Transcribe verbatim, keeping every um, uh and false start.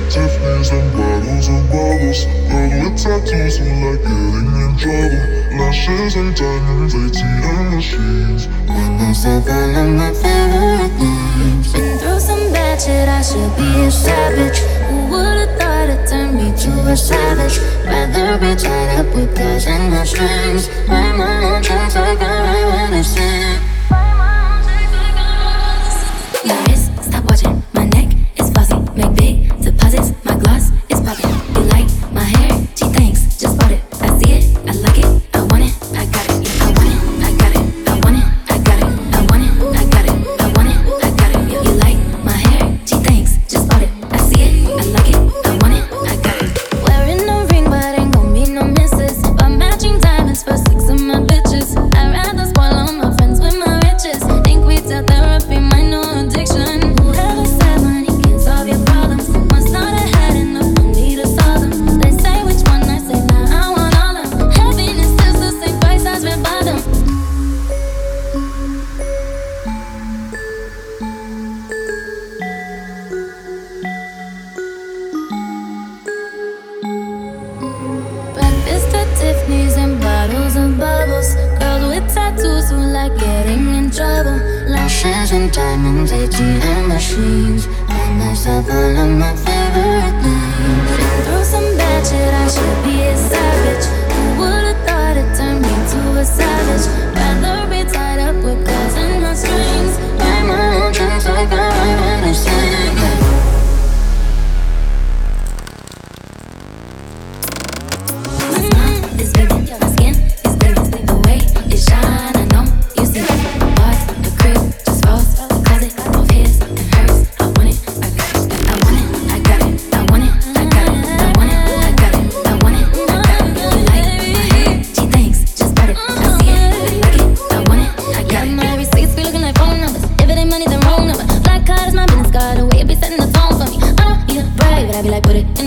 Tiffany's and bottles and bubbles. Girl with tattoos who like getting in trouble. Lashes and diamonds, A T M machines. When myself all of my favorite things. Been through some bad shit, I should be a savage. Who would've thought it turned me to a savage? Rather be tied up with guys and no strings. Write my own tracks like I write when I sing. Your wrist, stop watching. My neck is fuzzy. Make big deposits. My gloss is popping. You like my hair? Gee, thanks. Just bought it. I see it. I like it. I want it. I got it. Yeah, I want it. I got it. I want it. I got it. I want it. I got it. I want it. I got it. Yeah, you like my hair? Gee, thanks. Just bought it. I see it. I like it. I want it. I got it. Wearing no ring, but ain't gon' be no misses. Buy matching diamonds for six of my bitches. I'd rather spoil all my friends with my riches. Think we tell therapy, my new addiction. Whoever said money can solve your problems. Once thought I had enough, no need to solve them. They say which one, I say nah, I want all of them. Happiness is the same price as red bottom. Breakfast at Tiffany's and bottles of bubbles. Girls with tattoos who like getting in trouble. Lashes and diamonds, A T M machines. Buy myself all of my favorite things. Been through some bad shit, I should be a savage. Who would've thought it turned me to a savage? Rather be tied up with guys and no strings. Write my own tracks like I write when I sing. Mm-hmm. My smile is big, my skin is big. The way it shine, I know you see. Bought a crib, just falls. The closet, both his and hers. I want it, I got it. I want it, I got it. I want it, I got it. I want it, I got it. I want it, I got it. You like my hair? Gee, thanks, just bought it. I see it, I like it. I want it, I got Got it. my receipts be looking like phone numbers. If it ain't money, then wrong number. Black card is my business card. The way it be setting the tone for me. I don't need a brag, but I be like, put it